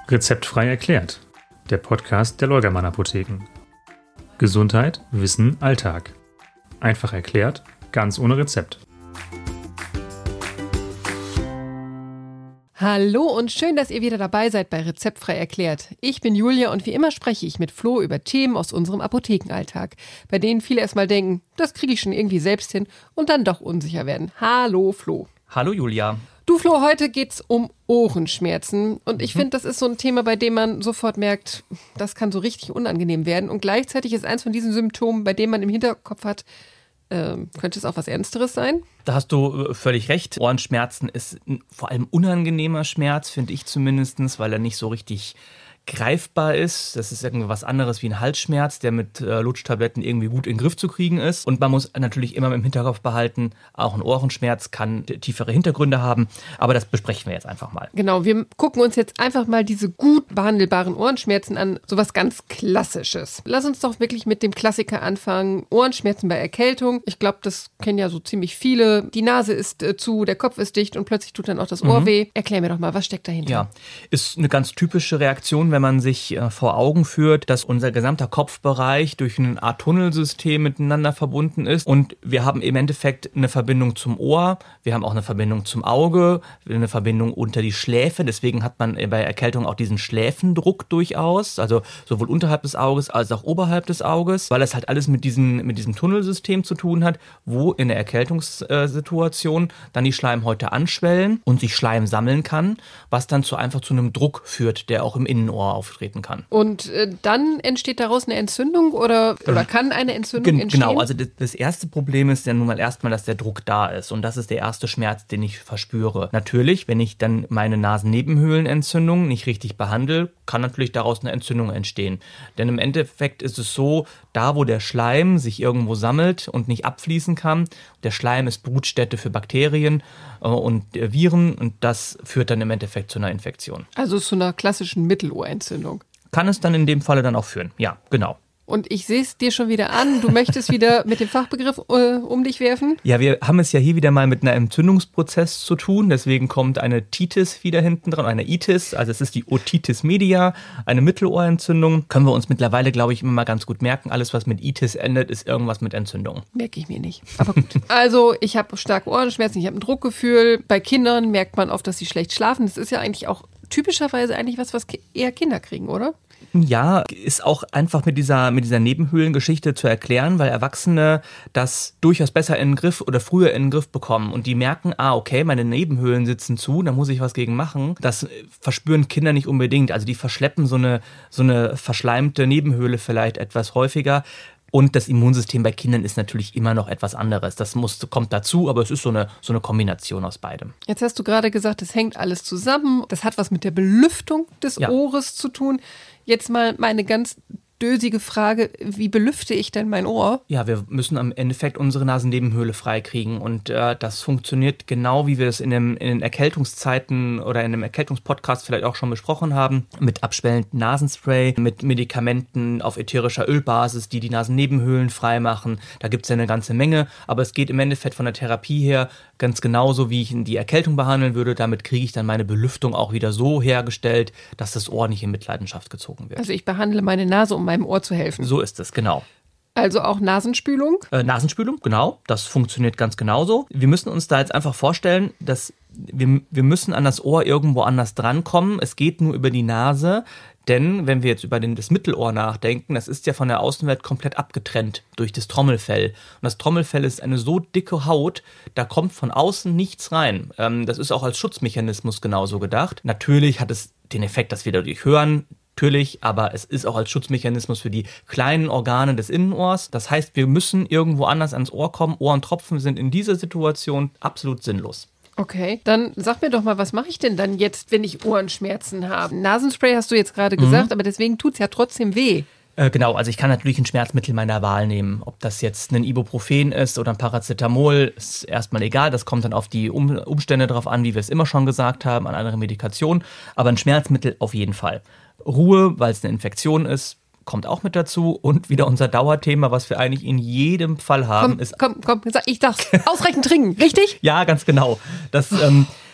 Rezeptfrei erklärt. Der Podcast der Leugermann Apotheken. Gesundheit, Wissen, Alltag. Einfach erklärt, ganz ohne Rezept. Hallo und schön, dass ihr wieder dabei seid bei Rezeptfrei erklärt. Ich bin Julia und wie immer spreche ich mit Flo über Themen aus unserem Apothekenalltag, bei denen viele erstmal denken, das kriege ich schon irgendwie selbst hin und dann doch unsicher werden. Hallo Flo. Hallo Julia. Du Flo, heute geht's um Ohrenschmerzen und ich finde, das ist so ein Thema, bei dem man sofort merkt, das kann so richtig unangenehm werden und gleichzeitig ist eins von diesen Symptomen, bei dem man im Hinterkopf hat, könnte es auch was Ernsteres sein? Da hast du völlig recht. Ohrenschmerzen ist vor allem unangenehmer Schmerz, finde ich zumindest, weil er nicht so richtig greifbar ist. Das ist irgendwie was anderes wie ein Halsschmerz, der mit Lutschtabletten irgendwie gut in den Griff zu kriegen ist. Und man muss natürlich immer im Hinterkopf behalten, auch ein Ohrenschmerz kann tiefere Hintergründe haben. Aber das besprechen wir jetzt einfach mal. Genau, wir gucken uns jetzt einfach mal diese gut behandelbaren Ohrenschmerzen an. Sowas ganz Klassisches. Lass uns doch wirklich mit dem Klassiker anfangen. Ohrenschmerzen bei Erkältung. Ich glaube, das kennen ja so ziemlich viele. Die Nase ist zu, der Kopf ist dicht und plötzlich tut dann auch das Ohr weh. Erklär mir doch mal, was steckt dahinter? Ja, ist eine ganz typische Reaktion, wenn man sich vor Augen führt, dass unser gesamter Kopfbereich durch eine Art Tunnelsystem miteinander verbunden ist und wir haben im Endeffekt eine Verbindung zum Ohr, wir haben auch eine Verbindung zum Auge, eine Verbindung unter die Schläfe, deswegen hat man bei Erkältung auch diesen Schläfendruck durchaus, also sowohl unterhalb des Auges als auch oberhalb des Auges, weil es halt alles mit diesem Tunnelsystem zu tun hat, wo in der Erkältungssituation dann die Schleimhäute anschwellen und sich Schleim sammeln kann, was dann einfach zu einem Druck führt, der auch im Innenohr auftreten kann. Und dann entsteht daraus eine Entzündung oder kann eine Entzündung entstehen? Genau, also das erste Problem ist ja nun mal erstmal, dass der Druck da ist und das ist der erste Schmerz, den ich verspüre. Natürlich, wenn ich dann meine Nasennebenhöhlenentzündung nicht richtig behandle, kann natürlich daraus eine Entzündung entstehen. Denn im Endeffekt ist es so, da wo der Schleim sich irgendwo sammelt und nicht abfließen kann, der Schleim ist Brutstätte für Bakterien und Viren und das führt dann im Endeffekt zu einer Infektion. Also zu einer klassischen Mittelohrentzündung. Kann es dann in dem Falle dann auch führen, ja, genau. Und ich sehe es dir schon wieder an, du möchtest wieder mit dem Fachbegriff um dich werfen? Ja, wir haben es ja hier wieder mal mit einem Entzündungsprozess zu tun, deswegen kommt eine Titis wieder hinten dran, eine Itis, also es ist die Otitis media, eine Mittelohrentzündung. Können wir uns mittlerweile, glaube ich, immer mal ganz gut merken, alles was mit Itis endet, ist irgendwas mit Entzündung. Merke ich mir nicht, aber gut. Also ich habe starke Ohrenschmerzen, ich habe ein Druckgefühl, bei Kindern merkt man oft, dass sie schlecht schlafen, das ist ja eigentlich auch typischerweise eigentlich was eher Kinder kriegen, oder? Ja, ist auch einfach mit dieser Nebenhöhlengeschichte zu erklären, weil Erwachsene das durchaus besser in den Griff oder früher in den Griff bekommen und die merken, okay, meine Nebenhöhlen sitzen zu, da muss ich was gegen machen. Das verspüren Kinder nicht unbedingt, also die verschleppen so eine verschleimte Nebenhöhle vielleicht etwas häufiger. Und das Immunsystem bei Kindern ist natürlich immer noch etwas anderes. Das kommt dazu, aber es ist so eine Kombination aus beidem. Jetzt hast du gerade gesagt, es hängt alles zusammen. Das hat was mit der Belüftung des Ohres zu tun. Jetzt mal meine ganz dösige Frage, wie belüfte ich denn mein Ohr? Ja, wir müssen am Endeffekt unsere Nasennebenhöhle freikriegen und das funktioniert genau, wie wir es in den Erkältungszeiten oder in dem Erkältungspodcast vielleicht auch schon besprochen haben, mit abschwellendem Nasenspray, mit Medikamenten auf ätherischer Ölbasis, die Nasennebenhöhlen freimachen. Da gibt es ja eine ganze Menge, aber es geht im Endeffekt von der Therapie her ganz genauso, wie ich die Erkältung behandeln würde. Damit kriege ich dann meine Belüftung auch wieder so hergestellt, dass das Ohr nicht in Mitleidenschaft gezogen wird. Also ich behandle meine Nase, um meinem Ohr zu helfen. So ist es, genau. Also auch Nasenspülung? Nasenspülung, genau. Das funktioniert ganz genauso. Wir müssen uns da jetzt einfach vorstellen, dass wir müssen an das Ohr irgendwo anders drankommen. Es geht nur über die Nase. Denn wenn wir jetzt über das Mittelohr nachdenken, das ist ja von der Außenwelt komplett abgetrennt durch das Trommelfell. Und das Trommelfell ist eine so dicke Haut, da kommt von außen nichts rein. Das ist auch als Schutzmechanismus genauso gedacht. Natürlich hat es den Effekt, dass wir dadurch hören, natürlich, aber es ist auch als Schutzmechanismus für die kleinen Organe des Innenohrs. Das heißt, wir müssen irgendwo anders ans Ohr kommen. Ohrentropfen sind in dieser Situation absolut sinnlos. Okay, dann sag mir doch mal, was mache ich denn dann jetzt, wenn ich Ohrenschmerzen habe? Nasenspray hast du jetzt gerade gesagt, aber deswegen tut es ja trotzdem weh. Genau, also ich kann natürlich ein Schmerzmittel meiner Wahl nehmen. Ob das jetzt ein Ibuprofen ist oder ein Paracetamol, ist erstmal egal. Das kommt dann auf die Umstände drauf an, wie wir es immer schon gesagt haben, an andere Medikationen. Aber ein Schmerzmittel auf jeden Fall. Ruhe, weil es eine Infektion ist, kommt auch mit dazu. Und wieder unser Dauerthema, was wir eigentlich in jedem Fall haben, ist... Komm, ich darf's. Ausreichend trinken, richtig? Ja, ganz genau. Das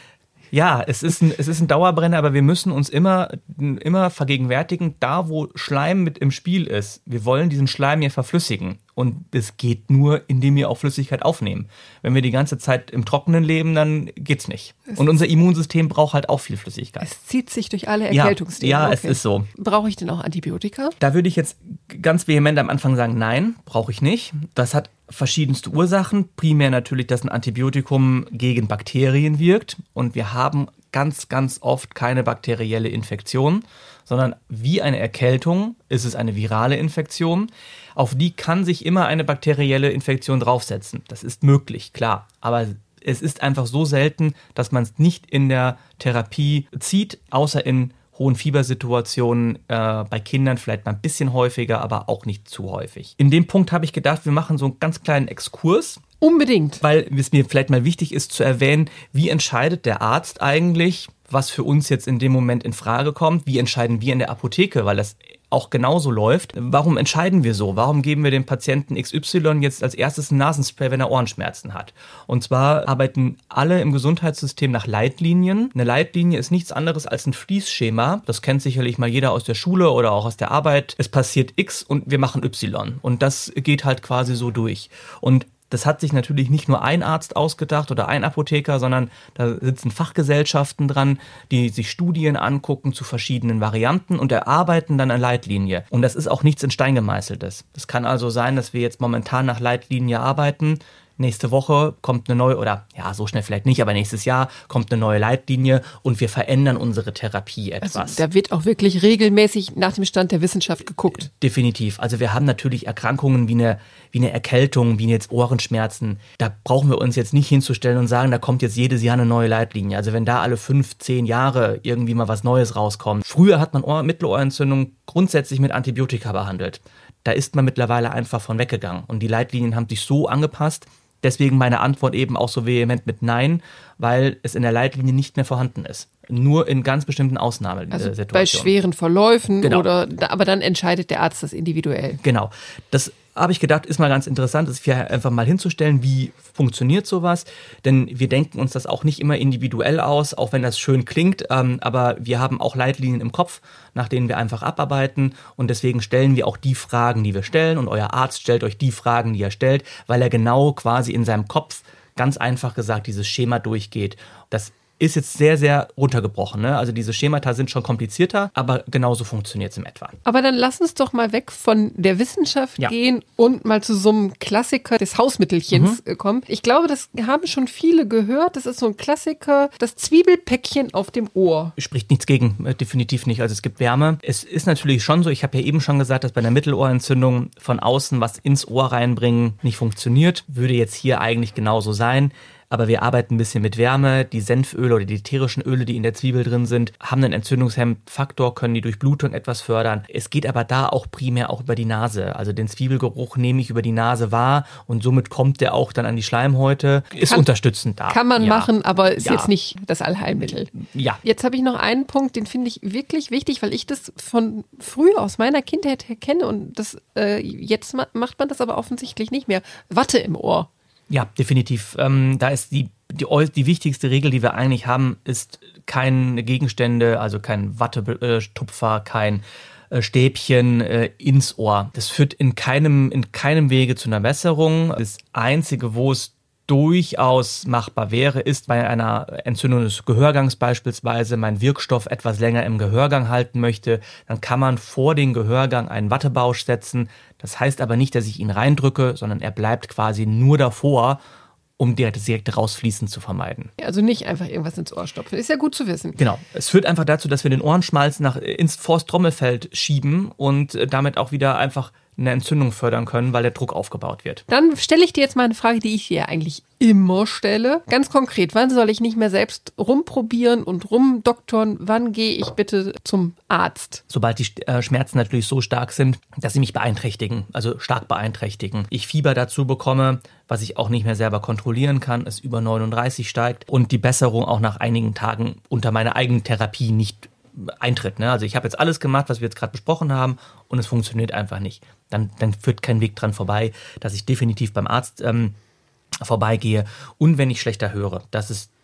Ja, es ist ein Dauerbrenner, aber wir müssen uns immer vergegenwärtigen, da wo Schleim mit im Spiel ist, wir wollen diesen Schleim ja verflüssigen. Und es geht nur, indem wir auch Flüssigkeit aufnehmen. Wenn wir die ganze Zeit im Trockenen leben, dann geht's nicht. Und unser Immunsystem braucht halt auch viel Flüssigkeit. Es zieht sich durch alle Erkältungsthemen. Ja, okay. Es ist so. Brauche ich denn auch Antibiotika? Da würde ich jetzt ganz vehement am Anfang sagen, nein, brauche ich nicht. Das hat verschiedenste Ursachen. Primär natürlich, dass ein Antibiotikum gegen Bakterien wirkt. Und wir haben ganz, ganz oft keine bakterielle Infektion, sondern wie eine Erkältung ist es eine virale Infektion. Auf die kann sich immer eine bakterielle Infektion draufsetzen. Das ist möglich, klar. Aber es ist einfach so selten, dass man es nicht in der Therapie zieht, außer in hohen Fiebersituationen, bei Kindern vielleicht mal ein bisschen häufiger, aber auch nicht zu häufig. In dem Punkt habe ich gedacht, wir machen so einen ganz kleinen Exkurs. Unbedingt. Weil es mir vielleicht mal wichtig ist zu erwähnen, wie entscheidet der Arzt eigentlich, was für uns jetzt in dem Moment in Frage kommt? Wie entscheiden wir in der Apotheke, weil das auch genauso läuft? Warum entscheiden wir so? Warum geben wir dem Patienten XY jetzt als erstes ein Nasenspray, wenn er Ohrenschmerzen hat? Und zwar arbeiten alle im Gesundheitssystem nach Leitlinien. Eine Leitlinie ist nichts anderes als ein Fließschema. Das kennt sicherlich mal jeder aus der Schule oder auch aus der Arbeit. Es passiert X und wir machen Y. Und das geht halt quasi so durch. Und das hat sich natürlich nicht nur ein Arzt ausgedacht oder ein Apotheker, sondern da sitzen Fachgesellschaften dran, die sich Studien angucken zu verschiedenen Varianten und erarbeiten dann eine Leitlinie. Und das ist auch nichts in Stein gemeißeltes. Das kann also sein, dass wir jetzt momentan nach Leitlinie arbeiten. Nächste Woche kommt eine neue, oder ja, so schnell vielleicht nicht, aber nächstes Jahr kommt eine neue Leitlinie und wir verändern unsere Therapie etwas. Also da wird auch wirklich regelmäßig nach dem Stand der Wissenschaft geguckt. Definitiv. Also wir haben natürlich Erkrankungen wie eine Erkältung, wie jetzt Ohrenschmerzen. Da brauchen wir uns jetzt nicht hinzustellen und sagen, da kommt jetzt jedes Jahr eine neue Leitlinie. Also wenn da alle 5, 10 Jahre irgendwie mal was Neues rauskommt. Früher hat man Mittelohrentzündung grundsätzlich mit Antibiotika behandelt. Da ist man mittlerweile einfach von weggegangen. Und die Leitlinien haben sich so angepasst. Deswegen meine Antwort eben auch so vehement mit Nein, weil es in der Leitlinie nicht mehr vorhanden ist. Nur in ganz bestimmten Ausnahmesituationen. Also bei schweren Verläufen genau. Aber dann entscheidet der Arzt das individuell. Genau. Das habe ich gedacht, ist mal ganz interessant, das einfach mal hinzustellen, wie funktioniert sowas. Denn wir denken uns das auch nicht immer individuell aus, auch wenn das schön klingt. Aber wir haben auch Leitlinien im Kopf, nach denen wir einfach abarbeiten. Und deswegen stellen wir auch die Fragen, die wir stellen. Und euer Arzt stellt euch die Fragen, die er stellt, weil er genau quasi in seinem Kopf, ganz einfach gesagt, dieses Schema durchgeht. Das ist jetzt sehr, sehr runtergebrochen. Ne? Also diese Schemata sind schon komplizierter, aber genauso funktioniert es in etwa. Aber dann lass uns doch mal weg von der Wissenschaft gehen und mal zu so einem Klassiker des Hausmittelchens kommen. Ich glaube, das haben schon viele gehört. Das ist so ein Klassiker, das Zwiebelpäckchen auf dem Ohr. Spricht nichts gegen, definitiv nicht. Also es gibt Wärme. Es ist natürlich schon so, ich habe ja eben schon gesagt, dass bei einer Mittelohrentzündung von außen was ins Ohr reinbringen nicht funktioniert. Würde jetzt hier eigentlich genauso sein. Aber wir arbeiten ein bisschen mit Wärme. Die Senföle oder die ätherischen Öle, die in der Zwiebel drin sind, haben einen Entzündungshemmfaktor, können die Durchblutung etwas fördern. Es geht aber da auch primär auch über die Nase. Also den Zwiebelgeruch nehme ich über die Nase wahr und somit kommt der auch dann an die Schleimhäute. Ist unterstützend da. Kann man machen, aber ist jetzt nicht das Allheilmittel. Ja. Jetzt habe ich noch einen Punkt, den finde ich wirklich wichtig, weil ich das von früher aus meiner Kindheit her kenne und das jetzt macht man das aber offensichtlich nicht mehr. Watte im Ohr. Ja, definitiv. Da ist die wichtigste Regel, die wir eigentlich haben, ist keine Gegenstände, also kein Wattetupfer, kein Stäbchen ins Ohr. Das führt in keinem Wege zu einer Besserung. Das Einzige, wo es durchaus machbar wäre, ist bei einer Entzündung des Gehörgangs beispielsweise, mein Wirkstoff etwas länger im Gehörgang halten möchte, dann kann man vor den Gehörgang einen Wattebausch setzen. Das heißt aber nicht, dass ich ihn reindrücke, sondern er bleibt quasi nur davor, um direkt rausfließen zu vermeiden. Also nicht einfach irgendwas ins Ohr stopfen. Ist ja gut zu wissen. Genau. Es führt einfach dazu, dass wir den Ohrenschmalz vors Trommelfell schieben und damit auch wieder einfach eine Entzündung fördern können, weil der Druck aufgebaut wird. Dann stelle ich dir jetzt mal eine Frage, die ich dir eigentlich immer stelle. Ganz konkret, wann soll ich nicht mehr selbst rumprobieren und rumdoktoren? Wann gehe ich bitte zum Arzt? Sobald die Schmerzen natürlich so stark sind, dass sie mich beeinträchtigen, also stark beeinträchtigen. Ich Fieber dazu bekomme, was ich auch nicht mehr selber kontrollieren kann, es über 39 steigt und die Besserung auch nach einigen Tagen unter meiner eigenen Therapie nicht eintritt. Ne? Also ich habe jetzt alles gemacht, was wir jetzt gerade besprochen haben und es funktioniert einfach nicht. Dann führt kein Weg dran vorbei, dass ich definitiv beim Arzt vorbeigehe. Und wenn ich schlechter höre, das ist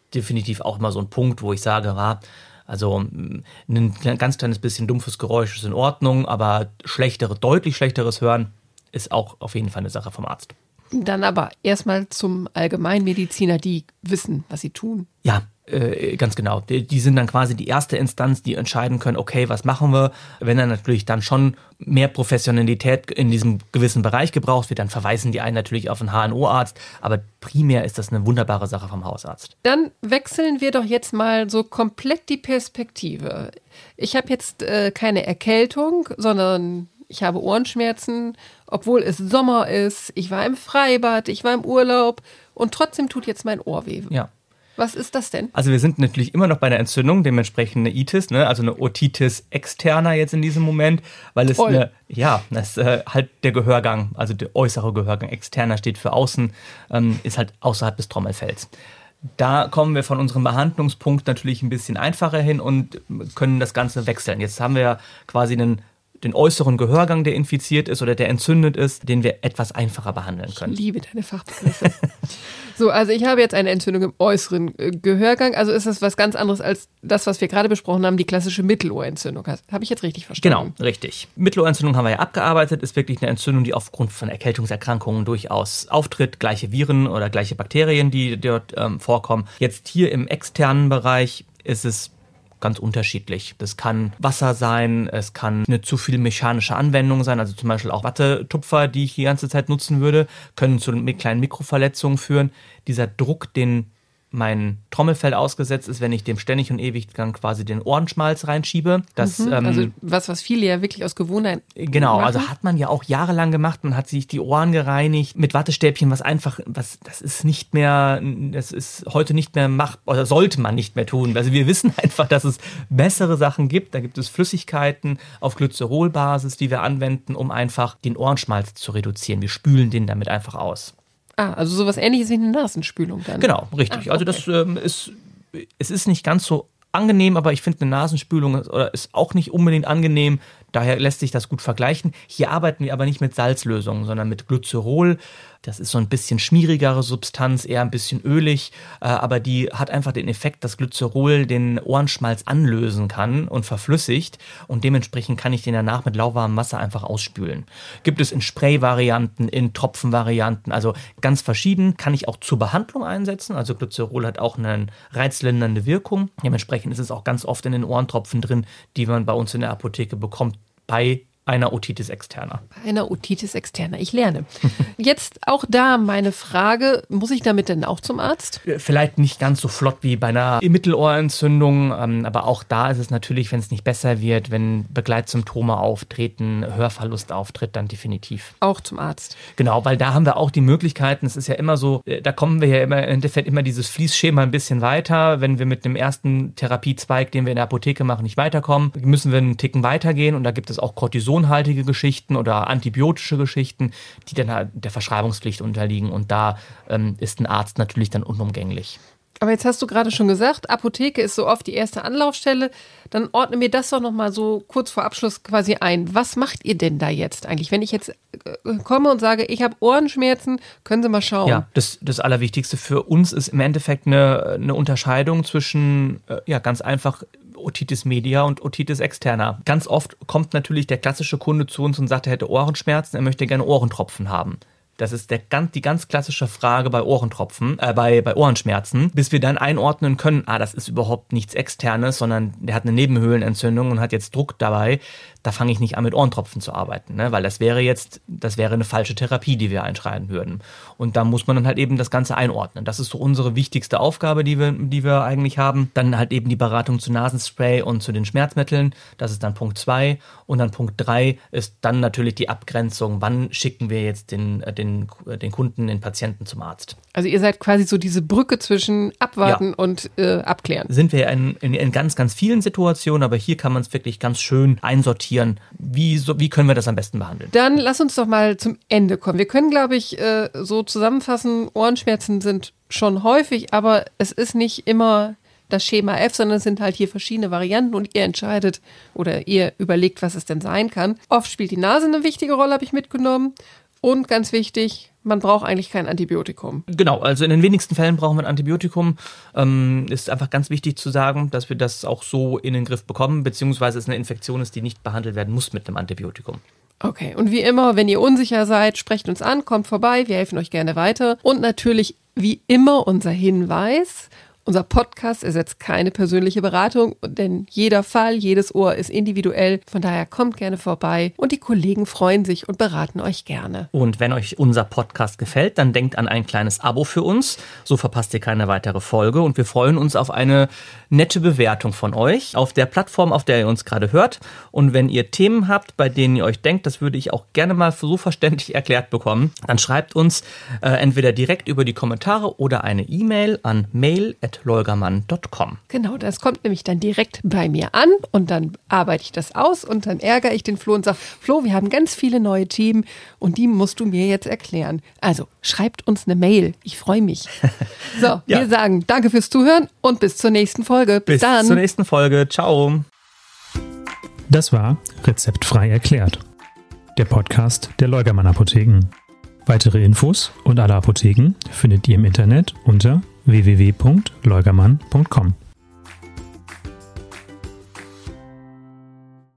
definitiv auch immer so ein Punkt, wo ich sage, also ein ganz kleines bisschen dumpfes Geräusch ist in Ordnung, aber deutlich schlechteres Hören ist auch auf jeden Fall eine Sache vom Arzt. Dann aber erstmal zum Allgemeinmediziner, die wissen, was sie tun. Ja, ganz genau. Die sind dann quasi die erste Instanz, die entscheiden können, okay, was machen wir? Wenn dann natürlich dann schon mehr Professionalität in diesem gewissen Bereich gebraucht wird, dann verweisen die einen natürlich auf einen HNO-Arzt, aber primär ist das eine wunderbare Sache vom Hausarzt. Dann wechseln wir doch jetzt mal so komplett die Perspektive. Ich habe jetzt keine Erkältung, sondern ich habe Ohrenschmerzen, obwohl es Sommer ist. Ich war im Freibad, ich war im Urlaub und trotzdem tut jetzt mein Ohr weh. Ja. Was ist das denn? Also wir sind natürlich immer noch bei der Entzündung, dementsprechend eine Itis, ne? Also eine Otitis externa jetzt in diesem Moment, weil es das ist halt der Gehörgang, also der äußere Gehörgang. Externer steht für außen, ist halt außerhalb des Trommelfells. Da kommen wir von unserem Behandlungspunkt natürlich ein bisschen einfacher hin und können das Ganze wechseln. Jetzt haben wir ja quasi den äußeren Gehörgang, der infiziert ist oder der entzündet ist, den wir etwas einfacher behandeln können. Ich liebe deine Fachbegriffe. So, also ich habe jetzt eine Entzündung im äußeren Gehörgang. Also ist das was ganz anderes als das, was wir gerade besprochen haben, die klassische Mittelohrentzündung. Habe ich jetzt richtig verstanden? Genau, richtig. Mittelohrentzündung haben wir ja abgearbeitet, ist wirklich eine Entzündung, die aufgrund von Erkältungserkrankungen durchaus auftritt. Gleiche Viren oder gleiche Bakterien, die dort vorkommen. Jetzt hier im externen Bereich ist es ganz unterschiedlich. Das kann Wasser sein, es kann eine zu viel mechanische Anwendung sein, also zum Beispiel auch Wattetupfer, die ich die ganze Zeit nutzen würde, können zu kleinen Mikroverletzungen führen. Dieser Druck, den mein Trommelfell ausgesetzt ist, wenn ich dem ständig und ewig dann quasi den Ohrenschmalz reinschiebe. Also was viele ja wirklich aus Gewohnheit Genau, machen. also hat man ja auch jahrelang gemacht, man hat sich die Ohren gereinigt mit Wattestäbchen, das ist heute nicht mehr machbar, oder sollte man nicht mehr tun. Also wir wissen einfach, dass es bessere Sachen gibt. Da gibt es Flüssigkeiten auf Glycerolbasis, die wir anwenden, um einfach den Ohrenschmalz zu reduzieren. Wir spülen den damit einfach aus. Also sowas Ähnliches wie eine Nasenspülung dann. Genau, richtig. Also okay. Es ist nicht ganz so angenehm, aber ich finde eine Nasenspülung ist auch nicht unbedingt angenehm. Daher lässt sich das gut vergleichen. Hier arbeiten wir aber nicht mit Salzlösungen, sondern mit Glycerol. Das ist so ein bisschen schmierigere Substanz, eher ein bisschen ölig, aber die hat einfach den Effekt, dass Glycerol den Ohrenschmalz anlösen kann und verflüssigt und dementsprechend kann ich den danach mit lauwarmem Wasser einfach ausspülen. Gibt es in Spray-Varianten, in Tropfen-Varianten, also ganz verschieden, kann ich auch zur Behandlung einsetzen. Also Glycerol hat auch eine reizlindernde Wirkung. Dementsprechend ist es auch ganz oft in den Ohrentropfen drin, die man bei uns in der Apotheke bekommt, bei einer Otitis externa. Bei einer Otitis externa, ich lerne. Jetzt auch da meine Frage, muss ich damit denn auch zum Arzt? Vielleicht nicht ganz so flott wie bei einer Mittelohrentzündung, aber auch da ist es natürlich, wenn es nicht besser wird, wenn Begleitsymptome auftreten, Hörverlust auftritt, dann definitiv. Auch zum Arzt. Genau, weil da haben wir auch die Möglichkeiten, es ist ja immer so, da kommen wir ja immer im Endeffekt immer dieses Fließschema ein bisschen weiter. Wenn wir mit dem ersten Therapiezweig, den wir in der Apotheke machen, nicht weiterkommen, müssen wir einen Ticken weitergehen und da gibt es auch Cortison haltige Geschichten oder antibiotische Geschichten, die dann halt der Verschreibungspflicht unterliegen und da ist ein Arzt natürlich dann unumgänglich. Aber jetzt hast du gerade schon gesagt, Apotheke ist so oft die erste Anlaufstelle. Dann ordne mir das doch nochmal so kurz vor Abschluss quasi ein. Was macht ihr denn da jetzt eigentlich? Wenn ich jetzt komme und sage, ich habe Ohrenschmerzen, können Sie mal schauen. Ja, das Allerwichtigste für uns ist im Endeffekt eine Unterscheidung zwischen, ganz einfach Otitis media und Otitis externa. Ganz oft kommt natürlich der klassische Kunde zu uns und sagt, er hätte Ohrenschmerzen, er möchte gerne Ohrentropfen haben. Das ist die ganz klassische Frage bei Ohrentropfen, bei Ohrenschmerzen, bis wir dann einordnen können, das ist überhaupt nichts Externes, sondern der hat eine Nebenhöhlenentzündung und hat jetzt Druck dabei. Da fange ich nicht an, mit Ohrentropfen zu arbeiten, ne? Weil das wäre eine falsche Therapie, die wir einschreiten würden. Und da muss man dann halt eben das Ganze einordnen. Das ist so unsere wichtigste Aufgabe, die wir eigentlich haben. Dann halt eben die Beratung zu Nasenspray und zu den Schmerzmitteln. Das ist dann Punkt 2. Und dann Punkt 3 ist dann natürlich die Abgrenzung. Wann schicken wir jetzt den Kunden, den Patienten zum Arzt? Also ihr seid quasi so diese Brücke zwischen Abwarten und Abklären. Sind wir in ganz, ganz vielen Situationen, aber hier kann man es wirklich ganz schön einsortieren. Wie können wir das am besten behandeln? Dann lass uns doch mal zum Ende kommen. Wir können, glaube ich, so zusammenfassen, Ohrenschmerzen sind schon häufig, aber es ist nicht immer das Schema F, sondern es sind halt hier verschiedene Varianten und ihr entscheidet oder ihr überlegt, was es denn sein kann. Oft spielt die Nase eine wichtige Rolle, habe ich mitgenommen. Und ganz wichtig, man braucht eigentlich kein Antibiotikum. Genau, also in den wenigsten Fällen brauchen wir ein Antibiotikum. Ist einfach ganz wichtig zu sagen, dass wir das auch so in den Griff bekommen, beziehungsweise es eine Infektion ist, die nicht behandelt werden muss mit einem Antibiotikum. Okay, und wie immer, wenn ihr unsicher seid, sprecht uns an, kommt vorbei, wir helfen euch gerne weiter. Und natürlich, wie immer, unser Hinweis: Unser Podcast ersetzt keine persönliche Beratung, denn jeder Fall, jedes Ohr ist individuell. Von daher kommt gerne vorbei und die Kollegen freuen sich und beraten euch gerne. Und wenn euch unser Podcast gefällt, dann denkt an ein kleines Abo für uns. So verpasst ihr keine weitere Folge und wir freuen uns auf eine nette Bewertung von euch auf der Plattform, auf der ihr uns gerade hört. Und wenn ihr Themen habt, bei denen ihr euch denkt, das würde ich auch gerne mal so verständlich erklärt bekommen, dann schreibt uns entweder direkt über die Kommentare oder eine E-Mail an mail@leugermann.com. Genau, das kommt nämlich dann direkt bei mir an und dann arbeite ich das aus und dann ärgere ich den Flo und sage: Flo, wir haben ganz viele neue Themen und die musst du mir jetzt erklären. Also schreibt uns eine Mail, ich freue mich. So, ja. Wir sagen danke fürs Zuhören und bis zur nächsten Folge. Bis dann. Bis zur nächsten Folge. Ciao. Das war Rezeptfrei erklärt, der Podcast der Leugermann Apotheken. Weitere Infos und alle Apotheken findet ihr im Internet unter www.leugermann.com.